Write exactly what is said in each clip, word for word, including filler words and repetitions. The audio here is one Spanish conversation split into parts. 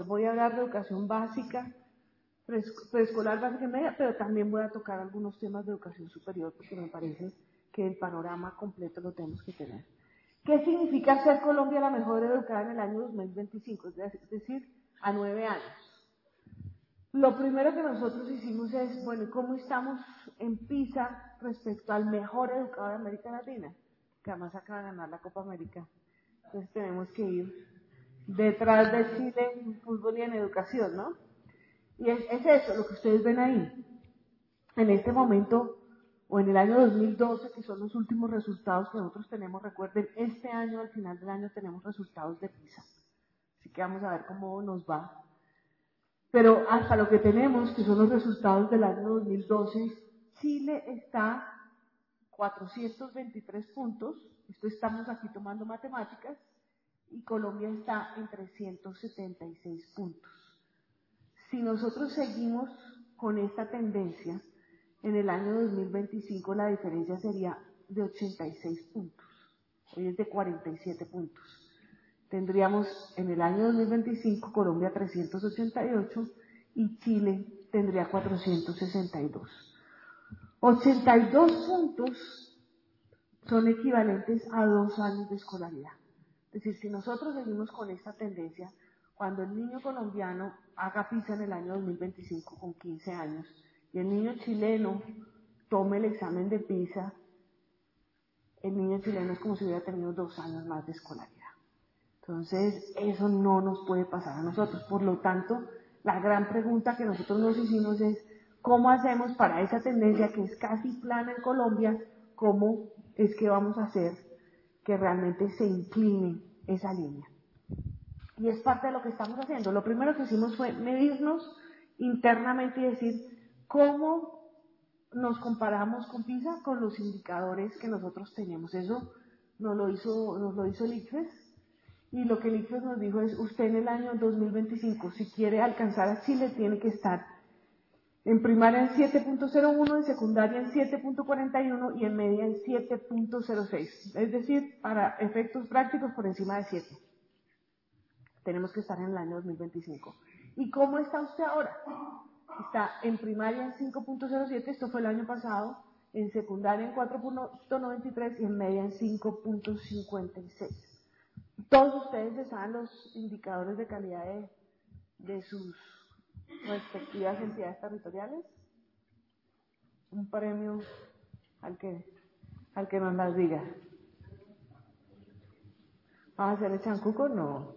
voy a hablar de educación básica, preescolar, básica y media, pero también voy a tocar algunos temas de educación superior porque me parece que el panorama completo lo tenemos que tener. ¿Qué significa ser Colombia la mejor educada en el año dos mil veinticinco? Es decir, a nueve años. Lo primero que nosotros hicimos es, bueno, ¿cómo estamos en PISA respecto al mejor educado de América Latina? Que además acaba de ganar la Copa América. Entonces tenemos que ir detrás de Chile en fútbol y en educación, ¿no? Y es, es eso, lo que ustedes ven ahí. En este momento, o en el año dos mil doce, que son los últimos resultados que nosotros tenemos, recuerden, este año, al final del año, tenemos resultados de PISA. Así que vamos a ver cómo nos va. Pero hasta lo que tenemos, que son los resultados del año dos mil doce, Chile está cuatrocientos veintitrés puntos, esto estamos aquí tomando matemáticas, y Colombia está en trescientos setenta y seis puntos. Si nosotros seguimos con esta tendencia, en el año dos mil veinticinco la diferencia sería de ochenta y seis puntos, hoy es de cuarenta y siete puntos. Tendríamos en el año dos mil veinticinco Colombia trescientos ochenta y ocho y Chile tendría cuatrocientos sesenta y dos. ochenta y dos puntos son equivalentes a dos años de escolaridad. Es decir, si nosotros seguimos con esta tendencia, cuando el niño colombiano haga PISA en el año dos mil veinticinco con quince años y el niño chileno tome el examen de PISA, el niño chileno es como si hubiera tenido dos años más de escolaridad. Entonces, eso no nos puede pasar a nosotros. Por lo tanto, la gran pregunta que nosotros nos hicimos es, ¿cómo hacemos para esa tendencia que es casi plana en Colombia? ¿Cómo es que vamos a hacer que realmente se incline esa línea? Y es parte de lo que estamos haciendo. Lo primero que hicimos fue medirnos internamente y decir, ¿cómo nos comparamos con PISA con los indicadores que nosotros tenemos? Eso nos lo hizo, nos lo hizo el ICFES. Y lo que el ICFES nos dijo es, usted en el año dos mil veinticinco, si quiere alcanzar a Chile, tiene que estar en primaria en siete punto cero uno, en secundaria en siete punto cuarenta y uno y en media en siete punto cero seis. Es decir, para efectos prácticos por encima de siete. Tenemos que estar en el año dos mil veinticinco. ¿Y cómo está usted ahora? Está en primaria en cinco punto cero siete, esto fue el año pasado, en secundaria en cuatro punto noventa y tres y en media en cinco punto cincuenta y seis. Todos ustedes saben los indicadores de calidad de, de sus respectivas entidades territoriales. Un premio al que, al que nos las diga. ¿Vamos a hacer el chancuco? No.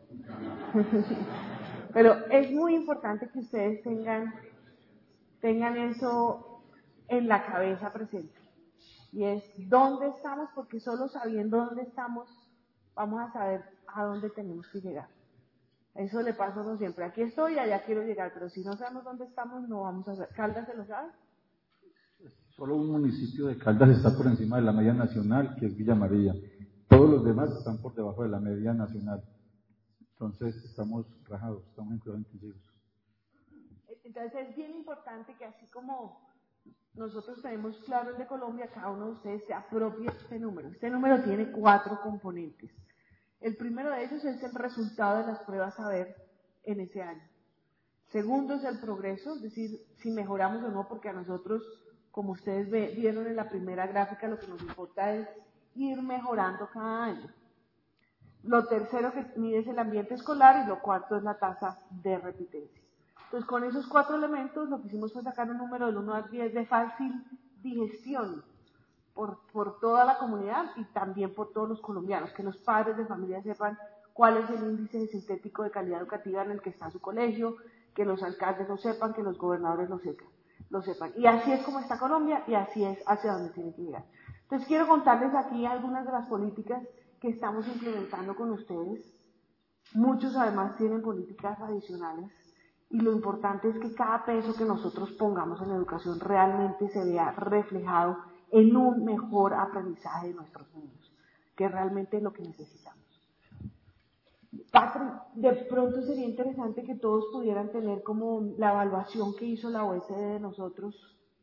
Pero es muy importante que ustedes tengan, tengan eso en la cabeza presente. Y es dónde estamos, porque solo sabiendo dónde estamos, vamos a saber a dónde tenemos que llegar. Eso le pasa a uno siempre. Aquí estoy, allá quiero llegar, pero si no sabemos dónde estamos, no vamos a hacer. ¿Caldas se lo sabe? Solo un municipio de Caldas está por encima de la media nacional, que es Villa María. Todos los demás están por debajo de la media nacional. Entonces, estamos rajados, estamos en cuidados intensivos. Entonces, es bien importante que así como nosotros tenemos claro el de Colombia, cada uno de ustedes se apropie este número. Este número tiene cuatro componentes. El primero de ellos es el resultado de las pruebas saber en ese año. Segundo es el progreso, es decir, si mejoramos o no, porque a nosotros, como ustedes ve, vieron en la primera gráfica, lo que nos importa es ir mejorando cada año. Lo tercero que mide es el ambiente escolar y lo cuarto es la tasa de repitencia. Entonces, con esos cuatro elementos, lo que hicimos fue sacar un número del uno al diez de fácil digestión por, por toda la comunidad y también por todos los colombianos, que los padres de familia sepan cuál es el índice sintético de calidad educativa en el que está su colegio, que los alcaldes lo sepan, que los gobernadores lo sepan, lo sepan. Y así es como está Colombia y así es hacia donde tiene que llegar. Entonces, quiero contarles aquí algunas de las políticas que estamos implementando con ustedes. Muchos además tienen políticas adicionales y lo importante es que cada peso que nosotros pongamos en educación realmente se vea reflejado en un mejor aprendizaje de nuestros niños, que realmente es lo que necesitamos. Patri, de pronto sería interesante que todos pudieran tener como la evaluación que hizo la O E C D de nosotros.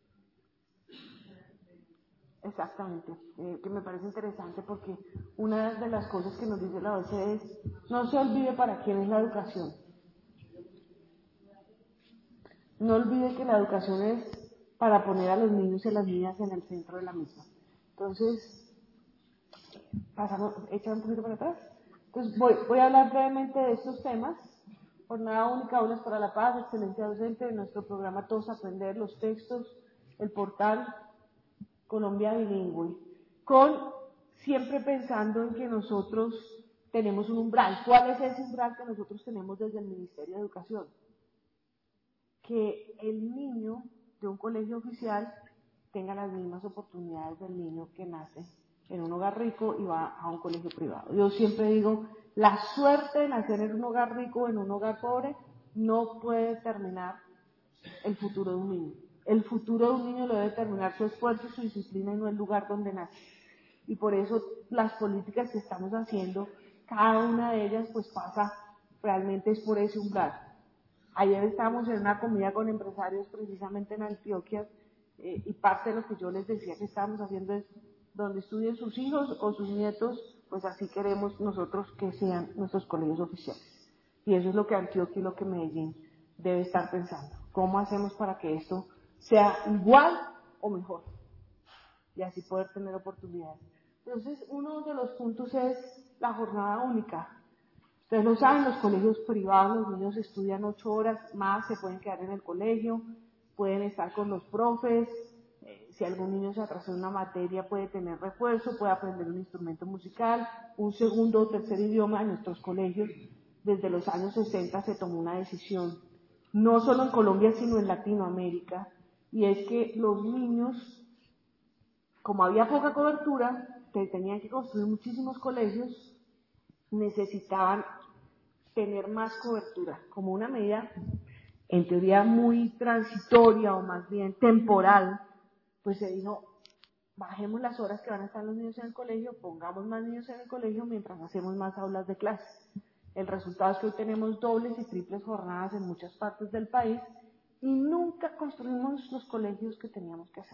Exactamente, eh, que me parece interesante porque una de las cosas que nos dice la O E C D es no se olvide para quién es la educación. no olvide que la educación es para poner a los niños y a las niñas en el centro de la misma. Entonces, pasamos, echa un poquito para atrás. Entonces, voy, voy a hablar brevemente de estos temas. Jornada única, aulas para la paz, excelencia docente, de nuestro programa Todos Aprender, los textos, el portal Colombia Bilingüe, con siempre pensando en que nosotros tenemos un umbral. ¿Cuál es ese umbral que nosotros tenemos desde el Ministerio de Educación? Que el niño de un colegio oficial tenga las mismas oportunidades del niño que nace en un hogar rico y va a un colegio privado. Yo siempre digo, la suerte de nacer en un hogar rico o en un hogar pobre no puede determinar el futuro de un niño. El futuro de un niño lo debe determinar su esfuerzo, su disciplina y no el lugar donde nace. Y por eso las políticas que estamos haciendo, cada una de ellas pues pasa, realmente es por ese umbral. Ayer estábamos en una comida con empresarios precisamente en Antioquia eh, y parte de lo que yo les decía que estábamos haciendo es donde estudien sus hijos o sus nietos, pues así queremos nosotros que sean nuestros colegios oficiales. Y eso es lo que Antioquia y lo que Medellín debe estar pensando. ¿Cómo hacemos para que esto sea igual o mejor? Y así poder tener oportunidades. Entonces, uno de los puntos es la jornada única. Ustedes lo saben, los colegios privados, los niños estudian ocho horas más, se pueden quedar en el colegio, pueden estar con los profes, eh, si algún niño se atrasó en una materia puede tener refuerzo, puede aprender un instrumento musical, un segundo o tercer idioma. En nuestros colegios. Desde los años sesenta se tomó una decisión, no solo en Colombia, sino en Latinoamérica, y es que los niños, como había poca cobertura, que tenían que construir muchísimos colegios, necesitaban tener más cobertura, como una medida, en teoría muy transitoria o más bien temporal. Pues se dijo, bajemos las horas que van a estar los niños en el colegio, pongamos más niños en el colegio mientras hacemos más aulas de clase. El resultado es que hoy tenemos dobles y triples jornadas en muchas partes del país y nunca construimos los colegios que teníamos que hacer.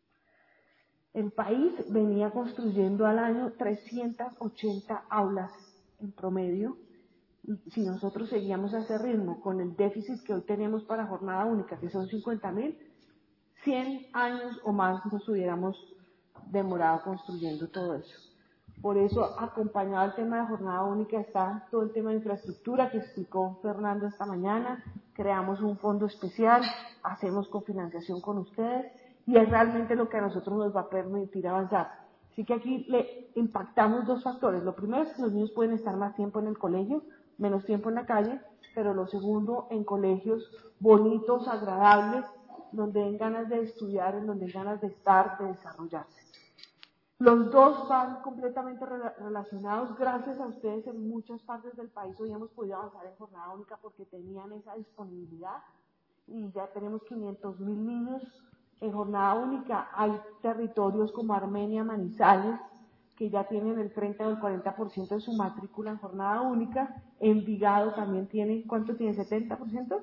El país venía construyendo al año trescientas ochenta aulas en promedio. Si nosotros seguíamos a ese ritmo con el déficit que hoy tenemos para jornada única, que son cincuenta mil, cien años o más nos hubiéramos demorado construyendo todo eso. Por eso, acompañado al tema de jornada única, está todo el tema de infraestructura que explicó Fernando esta mañana. Creamos un fondo especial, hacemos cofinanciación con ustedes y es realmente lo que a nosotros nos va a permitir avanzar. Así que aquí le impactamos dos factores. Lo primero es que los niños pueden estar más tiempo en el colegio, menos tiempo en la calle, pero lo segundo, en colegios bonitos, agradables, donde den ganas de estudiar, en donde den ganas de estar, de desarrollarse. Los dos van completamente relacionados. Gracias a ustedes en muchas partes del país hoy hemos podido avanzar en jornada única porque tenían esa disponibilidad y ya tenemos quinientos mil niños en jornada única. Hay territorios como Armenia, Manizales, que ya tienen el treinta o el cuarenta por ciento de su matrícula en jornada única. Envigado también tiene, ¿cuánto tiene? ¿setenta por ciento?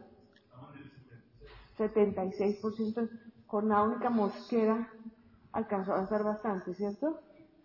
setenta y seis por ciento. Jornada única. Mosquera alcanzó a avanzar bastante, ¿cierto?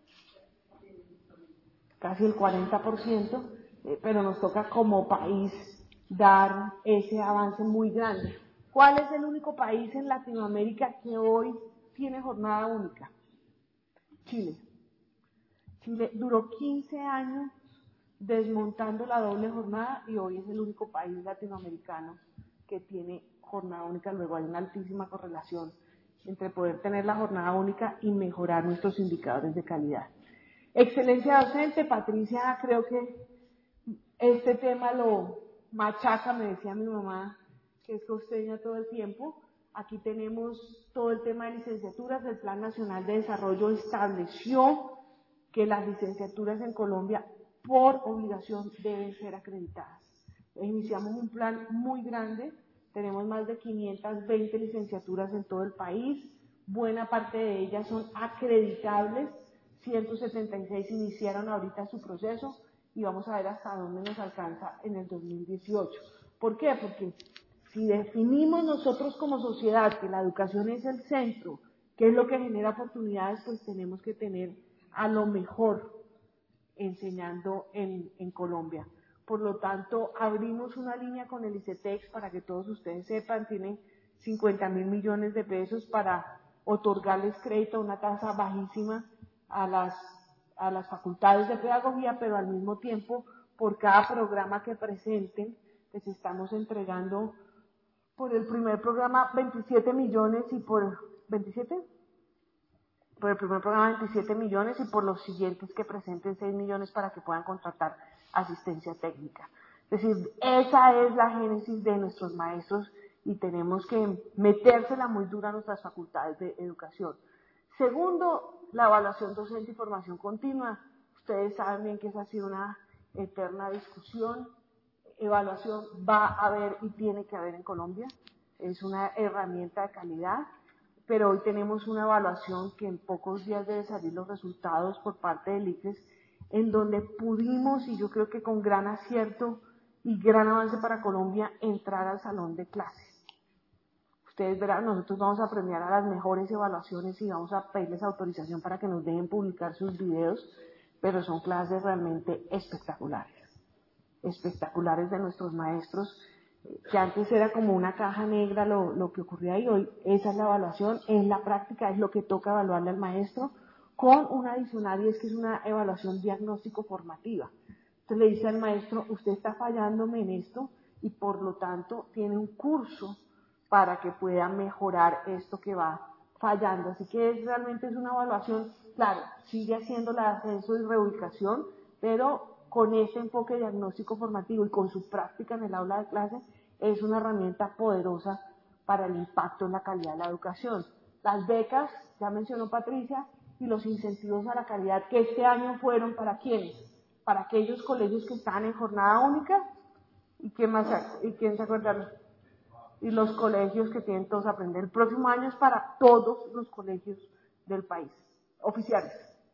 Casi el cuarenta por ciento, eh, pero nos toca como país dar ese avance muy grande. ¿Cuál es el único país en Latinoamérica que hoy tiene jornada única? Chile. Chile duró quince años desmontando la doble jornada y hoy es el único país latinoamericano que tiene jornada única. Luego hay una altísima correlación entre poder tener la jornada única y mejorar nuestros indicadores de calidad. Excelencia docente, Patricia, creo que este tema lo machaca, me decía mi mamá, que es costeña todo el tiempo. Aquí tenemos todo el tema de licenciaturas. El Plan Nacional de Desarrollo estableció que las licenciaturas en Colombia, por obligación, deben ser acreditadas. Iniciamos un plan muy grande. Tenemos más de quinientas veinte licenciaturas en todo el país, buena parte de ellas son acreditables, ciento setenta y seis iniciaron ahorita su proceso y vamos a ver hasta dónde nos alcanza en el dos mil dieciocho. ¿Por qué? Porque si definimos nosotros como sociedad que la educación es el centro, que es lo que genera oportunidades, pues tenemos que tener a lo mejor enseñando en, en Colombia. Por lo tanto, abrimos una línea con el ICETEX para que todos ustedes sepan, tienen cincuenta mil millones de pesos para otorgarles crédito a una tasa bajísima a las, a las facultades de pedagogía, pero al mismo tiempo, por cada programa que presenten, les estamos entregando por el primer programa veintisiete millones y por veintisiete por el primer programa veintisiete millones y por los siguientes que presenten seis millones para que puedan contratar asistencia técnica. Es decir, esa es la génesis de nuestros maestros y tenemos que metérsela muy dura a nuestras facultades de educación. Segundo, la evaluación docente y formación continua. Ustedes saben bien que esa ha sido una eterna discusión. Evaluación va a haber y tiene que haber en Colombia. Es una herramienta de calidad, pero hoy tenemos una evaluación que en pocos días debe salir los resultados por parte del I C E S, en donde pudimos, y yo creo que con gran acierto y gran avance para Colombia, entrar al salón de clases. Ustedes verán, nosotros vamos a premiar a las mejores evaluaciones y vamos a pedirles autorización para que nos dejen publicar sus videos, pero son clases realmente espectaculares, espectaculares de nuestros maestros, que antes era como una caja negra lo, lo que ocurría ahí. Hoy esa es la evaluación, es la práctica, es lo que toca evaluarle al maestro, con una adicional y es que es una evaluación diagnóstico formativa. Entonces le dice al maestro, usted está fallándome en esto y por lo tanto tiene un curso para que pueda mejorar esto que va fallando. Así que es, realmente es una evaluación, claro, sigue haciendo el ascenso y reubicación, pero con ese enfoque diagnóstico formativo y con su práctica en el aula de clase, es una herramienta poderosa para el impacto en la calidad de la educación. Las becas, ya mencionó Patricia, y los incentivos a la calidad que este año fueron para quiénes, para aquellos colegios que están en jornada única, y quién más, y quién se acuerda, y los colegios que tienen todos a aprender. El próximo año es para todos los colegios del país, oficiales.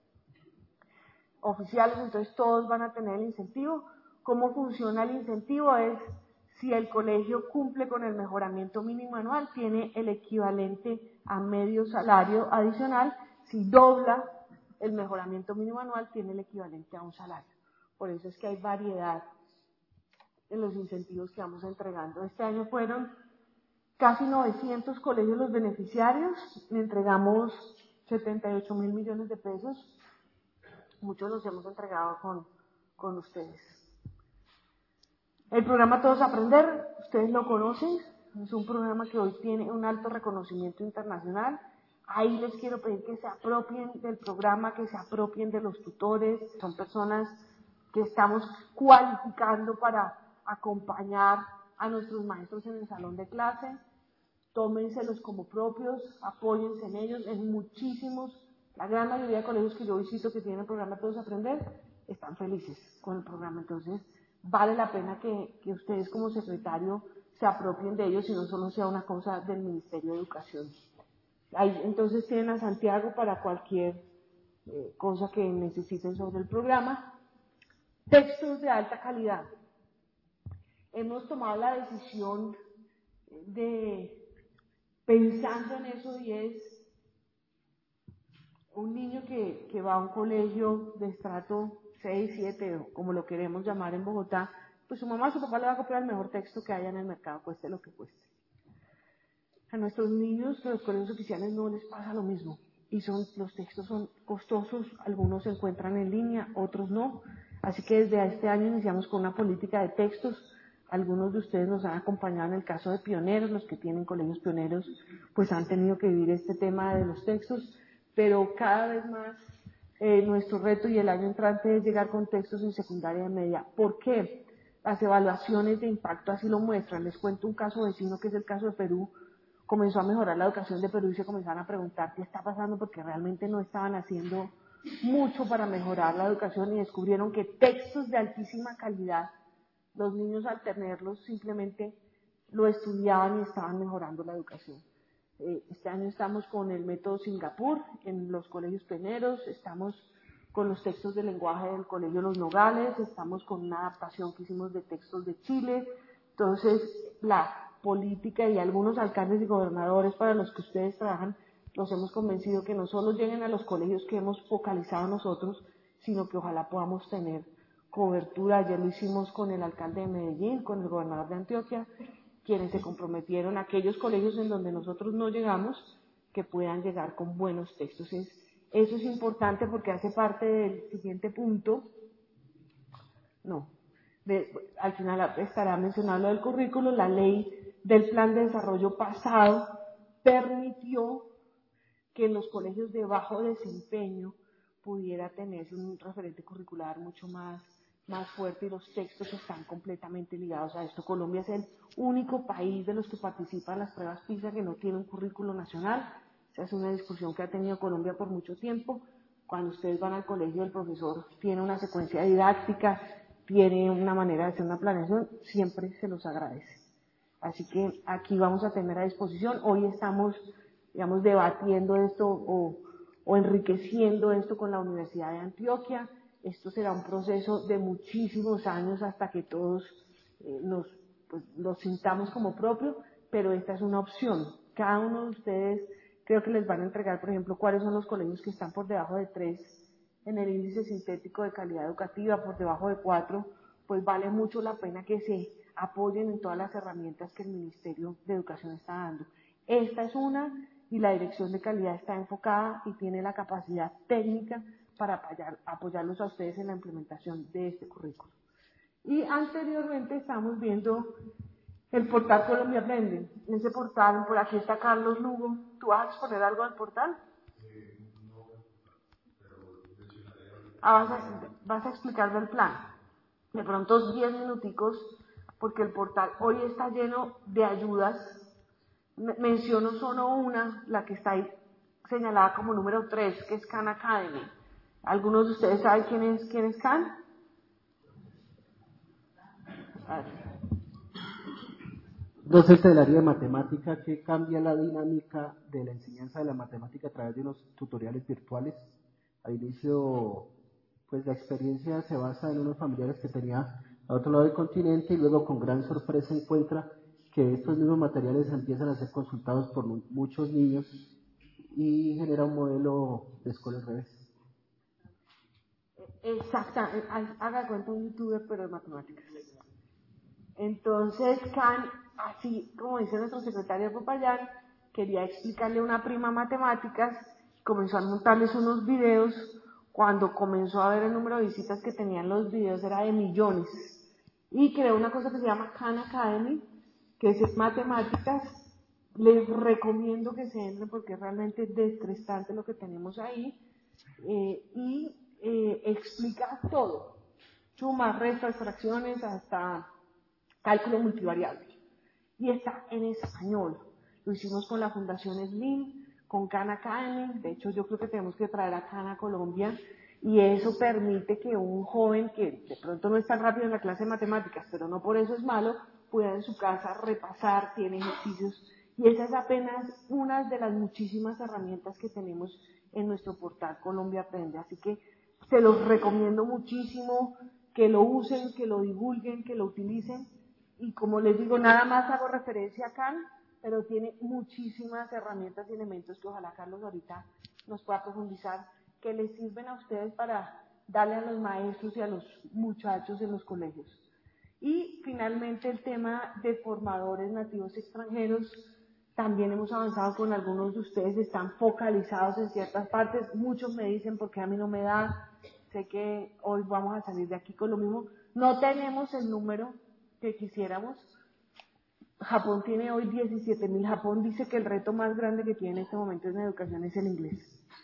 Oficiales, entonces todos van a tener el incentivo. ¿Cómo funciona el incentivo? Es si el colegio cumple con el mejoramiento mínimo anual, tiene el equivalente a medio salario adicional. Si dobla el mejoramiento mínimo anual, tiene el equivalente a un salario. Por eso es que hay variedad en los incentivos que vamos entregando. Este año fueron casi novecientos colegios los beneficiarios, le entregamos setenta y ocho mil millones de pesos. Muchos los hemos entregado con, con ustedes. El programa Todos Aprender, ustedes lo conocen, es un programa que hoy tiene un alto reconocimiento internacional. Ahí les quiero pedir que se apropien del programa, que se apropien de los tutores. Son personas que estamos cualificando para acompañar a nuestros maestros en el salón de clase. Tómenselos como propios, apóyense en ellos, en muchísimos. La gran mayoría de colegios que yo visito que tienen el programa Todos Aprender están felices con el programa. Entonces, vale la pena que, que ustedes como secretario se apropien de ellos y no solo sea una cosa del Ministerio de Educación. Ahí, entonces tienen a Santiago para cualquier eh, cosa que necesiten sobre el programa. Textos de alta calidad. Hemos tomado la decisión de, pensando en eso, y es un niño que, que va a un colegio de estrato seis, siete, o como lo queremos llamar en Bogotá, pues su mamá o su papá le va a comprar el mejor texto que haya en el mercado, cueste lo que cueste. A nuestros niños de los colegios oficiales no les pasa lo mismo, y son, los textos son costosos, algunos se encuentran en línea, otros no, así que desde este año iniciamos con una política de textos. Algunos de ustedes nos han acompañado en el caso de pioneros, los que tienen colegios pioneros, pues han tenido que vivir este tema de los textos, pero cada vez más eh, nuestro reto y el año entrante es llegar con textos en secundaria y media. ¿Por qué? Las evaluaciones de impacto así lo muestran. Les cuento un caso vecino que es el caso de Perú. Comenzó a mejorar la educación de Perú y se comenzaron a preguntar qué está pasando porque realmente no estaban haciendo mucho para mejorar la educación y descubrieron que textos de altísima calidad, los niños al tenerlos simplemente lo estudiaban y estaban mejorando la educación. Este año estamos con el método Singapur en los colegios pioneros, estamos con los textos de lenguaje del colegio Los Nogales, estamos con una adaptación que hicimos de textos de Chile. Entonces, la política y algunos alcaldes y gobernadores para los que ustedes trabajan, los hemos convencido que no solo lleguen a los colegios que hemos focalizado nosotros, sino que ojalá podamos tener cobertura. Ayer lo hicimos con el alcalde de Medellín, con el gobernador de Antioquia, quienes se comprometieron, aquellos colegios en donde nosotros no llegamos, que puedan llegar con buenos textos. Es, eso es importante porque hace parte del siguiente punto. No, de, al final estará mencionado lo del currículo. La ley del plan de desarrollo pasado permitió que en los colegios de bajo desempeño pudiera tenerse un referente curricular mucho más, más fuerte, y los textos están completamente ligados a esto. Colombia es el único país de los que participan en las pruebas PISA que no tiene un currículo nacional. Esa es una discusión que ha tenido Colombia por mucho tiempo. Cuando ustedes van al colegio, el profesor tiene una secuencia didáctica, tiene una manera de hacer una planeación, siempre se los agradece. Así que aquí vamos a tener a disposición. Hoy estamos, digamos, debatiendo esto o, o enriqueciendo esto con la Universidad de Antioquia. Esto será un proceso de muchísimos años hasta que todos eh, nos, pues, lo sintamos como propio, pero esta es una opción. Cada uno de ustedes creo que les van a entregar, por ejemplo, cuáles son los colegios que están por debajo de tres en el índice sintético de calidad educativa, por debajo de cuatro, pues vale mucho la pena que se apoyen en todas las herramientas que el Ministerio de Educación está dando. Esta es una, y la Dirección de Calidad está enfocada y tiene la capacidad técnica para apoyar, apoyarlos a ustedes en la implementación de este currículo. Y anteriormente estamos viendo el portal Colombia Aprende. En ese portal, por aquí está Carlos Lugo. ¿Tú vas a exponer algo del portal? Ah, vas a, vas a explicarme el plan. De pronto diez minuticos, porque el portal hoy está lleno de ayudas. Menciono solo una, la que está ahí señalada como número tres, que es Khan Academy. ¿Algunos de ustedes saben quién es, quién es Khan? A ver. Docente del área de matemática que cambia la dinámica de la enseñanza de la matemática a través de unos tutoriales virtuales. Al inicio, pues la experiencia se basa en unos familiares que tenía a otro lado del continente, y luego con gran sorpresa encuentra que estos mismos materiales empiezan a ser consultados por muchos niños y genera un modelo de escuela al revés. Exacto, haga cuenta un youtuber pero de matemáticas. Entonces Khan, así como dice nuestro secretario Popayán, quería explicarle a una prima matemáticas, comenzó a montarles unos videos. Cuando comenzó a ver el número de visitas que tenían los videos era de millones, y creó una cosa que se llama Khan Academy, que es matemáticas. Les recomiendo que se entren porque es realmente desestresante lo que tenemos ahí, eh, y eh, explica todo, sumas, restas, fracciones, hasta cálculo multivariable, y está en español. Lo hicimos con la Fundación Slim, con Khan Academy. De hecho, yo creo que tenemos que traer a Khan a Colombia, y eso permite que un joven que de pronto no es tan rápido en la clase de matemáticas, pero no por eso es malo, pueda en su casa repasar, tiene ejercicios, y esa es apenas una de las muchísimas herramientas que tenemos en nuestro portal Colombia Aprende. Así que se los recomiendo muchísimo, que lo usen, que lo divulguen, que lo utilicen. Y como les digo, nada más hago referencia a Khan, pero tiene muchísimas herramientas y elementos que ojalá Carlos ahorita nos pueda profundizar, que les sirven a ustedes para darle a los maestros y a los muchachos en los colegios. Y finalmente el tema de formadores nativos extranjeros. También hemos avanzado con algunos de ustedes, están focalizados en ciertas partes. Muchos me dicen, porque a mí no me da, sé que hoy vamos a salir de aquí con lo mismo. No tenemos el número que quisiéramos. Japón tiene hoy diecisiete mil. Japón dice que el reto más grande que tiene en este momento en educación es el inglés.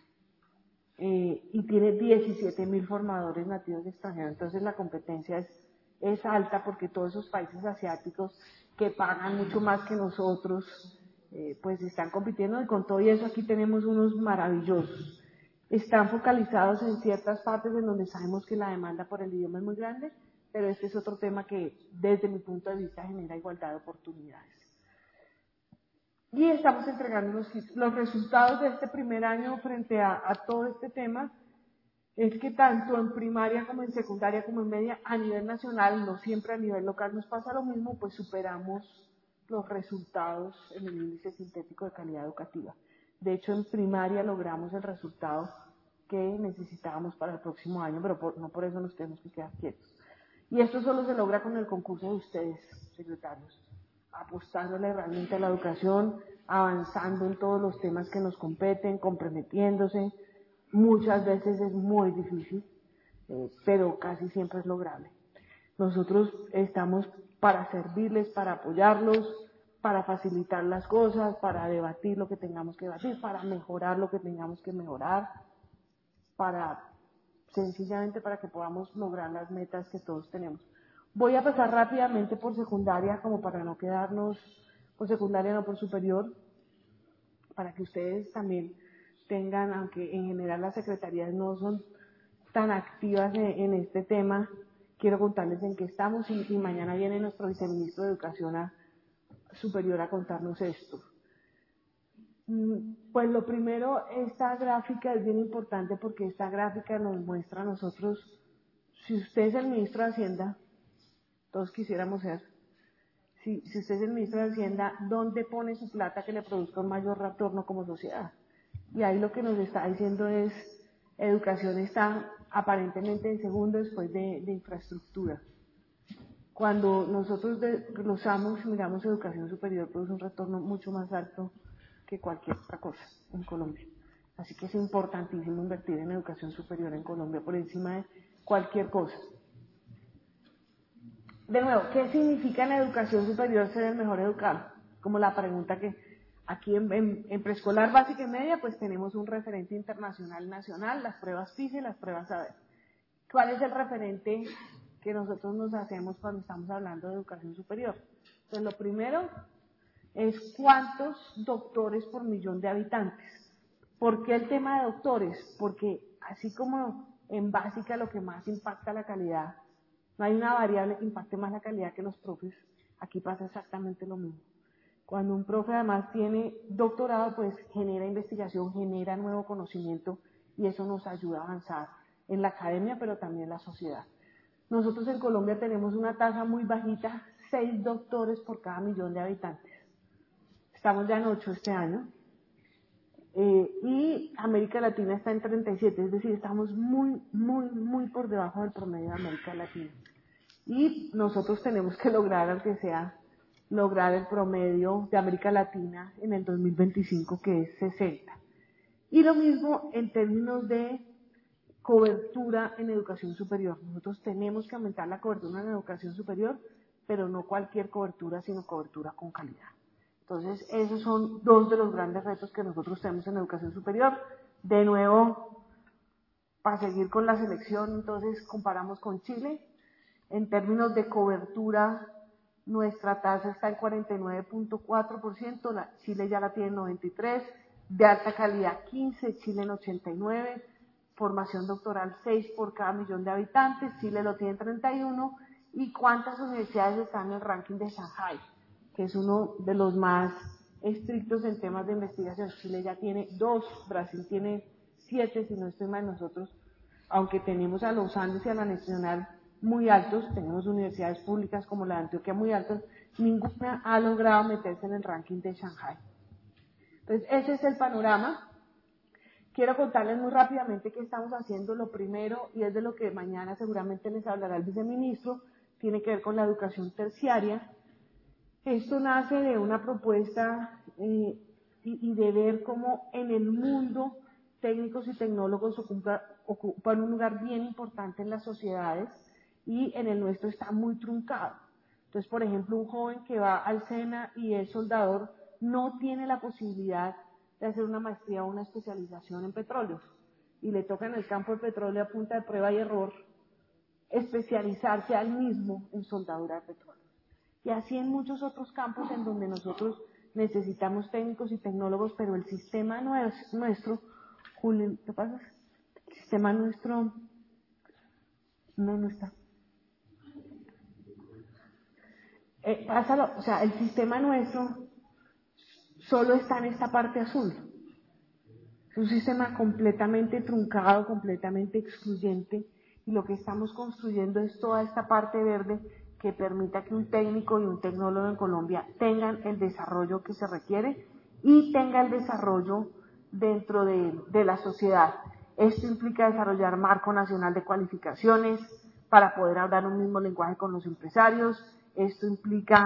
Eh, y tiene diecisiete mil formadores nativos extranjeros. Entonces la competencia es, es alta, porque todos esos países asiáticos que pagan mucho más que nosotros, eh, pues están compitiendo, y con todo y eso aquí tenemos unos maravillosos. Están focalizados en ciertas partes en donde sabemos que la demanda por el idioma es muy grande, pero este es otro tema que desde mi punto de vista genera igualdad de oportunidades. Y estamos entregando los, los resultados de este primer año frente a, a todo este tema. Es que tanto en primaria como en secundaria como en media, a nivel nacional, no siempre a nivel local nos pasa lo mismo, pues superamos los resultados en el índice sintético de calidad educativa. De hecho, en primaria logramos el resultado que necesitábamos para el próximo año, pero por, no por eso nos tenemos que quedar quietos. Y esto solo se logra con el concurso de ustedes, secretarios. apostándole realmente a la educación, avanzando en todos los temas que nos competen, comprometiéndose. Muchas veces es muy difícil, eh, pero casi siempre es lograble. Nosotros estamos para servirles, para apoyarlos, para facilitar las cosas, para debatir lo que tengamos que debatir, para mejorar lo que tengamos que mejorar, para sencillamente para que podamos lograr las metas que todos tenemos. Voy a pasar rápidamente por secundaria, como para no quedarnos por secundaria, no por superior, para que ustedes también tengan, aunque en general las secretarías no son tan activas en, en este tema, quiero contarles en qué estamos y, y mañana viene nuestro viceministro de Educación a, Superior a contarnos esto. Pues lo primero, esta gráfica es bien importante porque esta gráfica nos muestra a nosotros, si usted es el ministro de Hacienda, todos quisiéramos ser, si, si usted es el ministro de Hacienda, ¿dónde pone su plata que le produzca un mayor retorno como sociedad? Y ahí lo que nos está diciendo es, educación está aparentemente en segundo después de, de infraestructura. Cuando nosotros desglosamos y miramos educación superior, produce un retorno mucho más alto que cualquier otra cosa en Colombia. Así que es importantísimo invertir en educación superior en Colombia por encima de cualquier cosa. De nuevo, ¿qué significa en educación superior ser el mejor educado? Como la pregunta que aquí en, en, en preescolar básica y media, pues tenemos un referente internacional nacional, las pruebas PISA y las pruebas SABER. ¿Cuál es el referente que nosotros nos hacemos cuando estamos hablando de educación superior? Entonces, lo primero es cuántos doctores por millón de habitantes. ¿Por qué el tema de doctores? Porque así como en básica lo que más impacta la calidad, no hay una variable que impacte más la calidad que los profes, aquí pasa exactamente lo mismo. Cuando un profe además tiene doctorado, pues genera investigación, genera nuevo conocimiento y eso nos ayuda a avanzar en la academia, pero también en la sociedad. Nosotros en Colombia tenemos una tasa muy bajita, seis doctores por cada millón de habitantes. Estamos ya en ocho este año. Eh, y América Latina está en treinta y siete, es decir, estamos muy, muy, muy por debajo del promedio de América Latina. Y nosotros tenemos que lograr, aunque sea, lograr el promedio de América Latina en el dos mil veinticinco, que es sesenta. Y lo mismo en términos de cobertura en educación superior. Nosotros tenemos que aumentar la cobertura en educación superior, pero no cualquier cobertura, sino cobertura con calidad. Entonces, esos son dos de los grandes retos que nosotros tenemos en educación superior. De nuevo, para seguir con la selección, entonces comparamos con Chile. En términos de cobertura, nuestra tasa está en cuarenta y nueve punto cuatro por ciento, la, Chile ya la tiene en noventa y tres, de alta calidad quince, Chile en ochenta y nueve, formación doctoral seis por cada millón de habitantes, Chile lo tiene en treinta y uno, y cuántas universidades están en el ranking de Shanghai, que es uno de los más estrictos en temas de investigación. Chile ya tiene dos, Brasil tiene siete, si no estoy mal, nosotros, aunque tenemos a los Andes y a la Nacional muy altos, tenemos universidades públicas como la de Antioquia muy altas, ninguna ha logrado meterse en el ranking de Shanghai. Entonces, ese es el panorama. Quiero contarles muy rápidamente qué estamos haciendo. Lo primero, y es de lo que mañana seguramente les hablará el viceministro, tiene que ver con la educación terciaria. Esto nace de una propuesta eh, y, y de ver cómo en el mundo técnicos y tecnólogos ocupa, ocupan un lugar bien importante en las sociedades y en el nuestro está muy truncado. Entonces, por ejemplo, un joven que va al SENA y es soldador no tiene la posibilidad de hacer una maestría o una especialización en petróleos y le toca en el campo del petróleo a punta de prueba y error especializarse al mismo en soldadura de petróleo. Y así en muchos otros campos en donde nosotros necesitamos técnicos y tecnólogos, pero el sistema nuestro, Julio, ¿qué pasa? El sistema nuestro, no, no está. Eh, pásalo, o sea, el sistema nuestro solo está en esta parte azul. Es un sistema completamente truncado, completamente excluyente, y lo que estamos construyendo es toda esta parte verde que permita que un técnico y un tecnólogo en Colombia tengan el desarrollo que se requiere y tenga el desarrollo dentro de, de la sociedad. Esto implica desarrollar marco nacional de cualificaciones para poder hablar un mismo lenguaje con los empresarios. Esto implica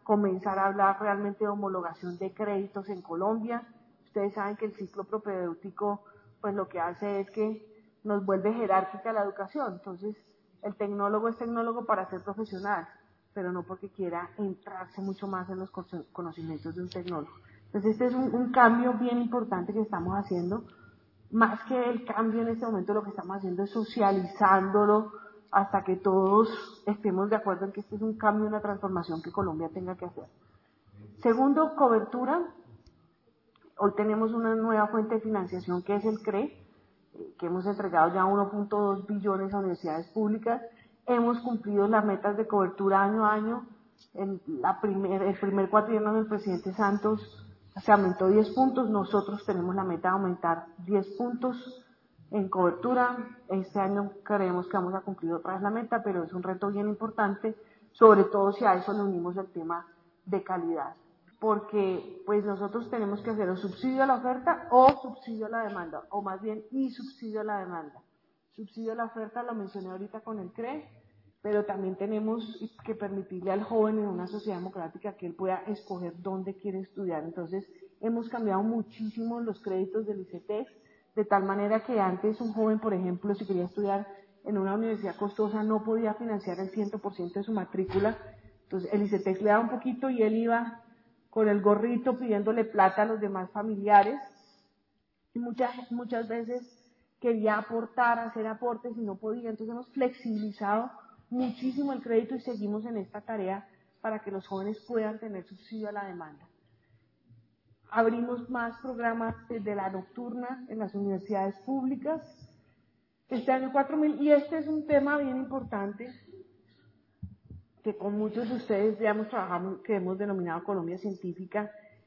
comenzar a hablar realmente de homologación de créditos en Colombia. Ustedes saben que el ciclo propedéutico, pues lo que hace es que nos vuelve jerárquica la educación. Entonces, el tecnólogo es tecnólogo para ser profesional, pero no porque quiera entrarse mucho más en los conocimientos de un tecnólogo. Entonces, este es un, un cambio bien importante que estamos haciendo. Más que el cambio en este momento, lo que estamos haciendo es socializándolo hasta que todos estemos de acuerdo en que este es un cambio, una transformación que Colombia tenga que hacer. Segundo, cobertura. Hoy tenemos una nueva fuente de financiación que es el C R E, que hemos entregado ya uno punto dos billones a universidades públicas. Hemos cumplido las metas de cobertura año a año. En la primer, el primer cuatrienio del presidente Santos se aumentó diez puntos. Nosotros tenemos la meta de aumentar diez puntos en cobertura. Este año creemos que vamos a cumplir otra vez la meta, pero es un reto bien importante, sobre todo si a eso le unimos el tema de calidad. Porque pues nosotros tenemos que hacer o subsidio a la oferta o subsidio a la demanda, o más bien y subsidio a la demanda. Subsidio a la oferta lo mencioné ahorita con el C R E, pero también tenemos que permitirle al joven en una sociedad democrática que él pueda escoger dónde quiere estudiar. Entonces, hemos cambiado muchísimo los créditos del ICETEX, de tal manera que antes un joven, por ejemplo, si quería estudiar en una universidad costosa, no podía financiar el cien por ciento de su matrícula. Entonces, el ICETEX le daba un poquito y él iba con el gorrito pidiéndole plata a los demás familiares. Y muchas, muchas veces quería aportar, hacer aportes y no podía. Entonces, hemos flexibilizado muchísimo el crédito y seguimos en esta tarea para que los jóvenes puedan tener subsidio a la demanda. Abrimos más programas de la nocturna en las universidades públicas. Este año cuatro mil, y este es un tema bien importante que con muchos de ustedes ya hemos trabajado, que hemos denominado Colombia Científica,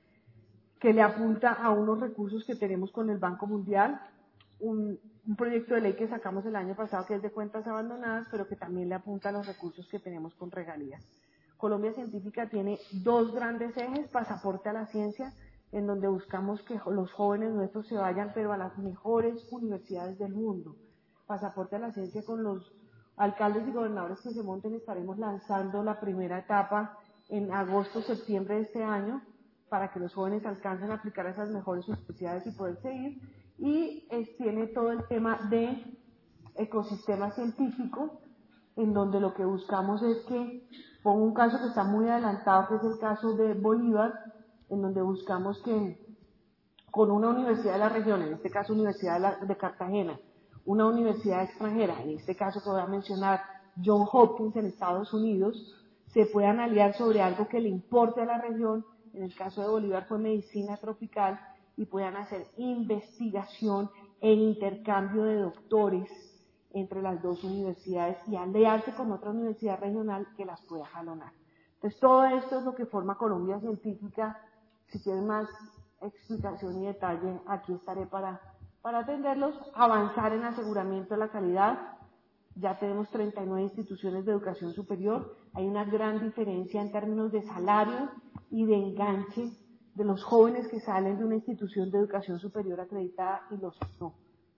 que le apunta a unos recursos que tenemos con el Banco Mundial, un, un proyecto de ley que sacamos el año pasado que es de cuentas abandonadas, pero que también le apunta a los recursos que tenemos con regalías. Colombia Científica tiene dos grandes ejes: pasaporte a la ciencia, en donde buscamos que los jóvenes nuestros se vayan, pero a las mejores universidades del mundo. Pasaporte a la ciencia, con los alcaldes y gobernadores que se monten, estaremos lanzando la primera etapa en agosto, septiembre de este año, para que los jóvenes alcancen a aplicar a esas mejores universidades y poder seguir. Y es, tiene todo el tema de ecosistema científico, en donde lo que buscamos es que, pongo un caso que está muy adelantado, que es el caso de Bolívar, en donde buscamos que con una universidad de la región, en este caso Universidad de, la, de Cartagena, una universidad extranjera, en este caso que voy a mencionar, John Hopkins en Estados Unidos, se puedan aliar sobre algo que le importe a la región. En el caso de Bolívar fue medicina tropical, y puedan hacer investigación e intercambio de doctores entre las dos universidades y aliarse con otra universidad regional que las pueda jalonar. Entonces, todo esto es lo que forma Colombia Científica. Si tienen más explicación y detalle, aquí estaré para, para atenderlos. Avanzar en aseguramiento de la calidad. Ya tenemos treinta y nueve instituciones de educación superior. Hay una gran diferencia en términos de salario y de enganche de los jóvenes que salen de una institución de educación superior acreditada y los no.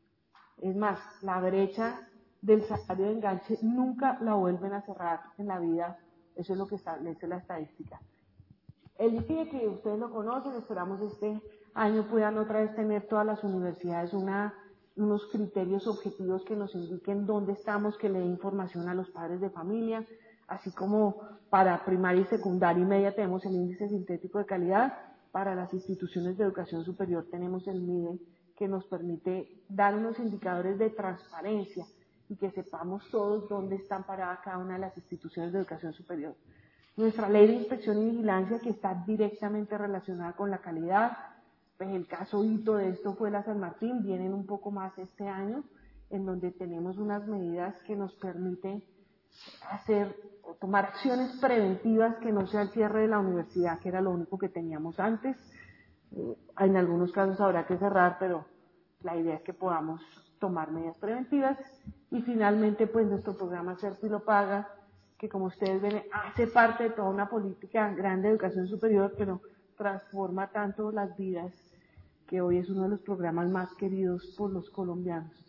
Es más, la brecha del salario de enganche nunca la vuelven a cerrar en la vida. Eso es lo que establece la estadística. El I C E, que ustedes lo conocen, esperamos este año puedan otra vez tener todas las universidades una, unos criterios objetivos que nos indiquen dónde estamos, que le den información a los padres de familia, así como para primaria y secundaria y media tenemos el índice sintético de calidad. Para las instituciones de educación superior tenemos el MIDE, que nos permite dar unos indicadores de transparencia y que sepamos todos dónde están paradas cada una de las instituciones de educación superior. Nuestra ley de inspección y vigilancia, que está directamente relacionada con la calidad. Pues el caso hito de esto fue la San Martín, vienen un poco más este año, en donde tenemos unas medidas que nos permiten hacer o tomar acciones preventivas, que no sea el cierre de la universidad, que era lo único que teníamos antes. Eh, en algunos casos habrá que cerrar, pero la idea es que podamos tomar medidas preventivas. Y finalmente, pues nuestro programa Certi lo paga, que como ustedes ven, hace parte de toda una política grande de educación superior, pero transforma tanto las vidas, que hoy es uno de los programas más queridos por los colombianos.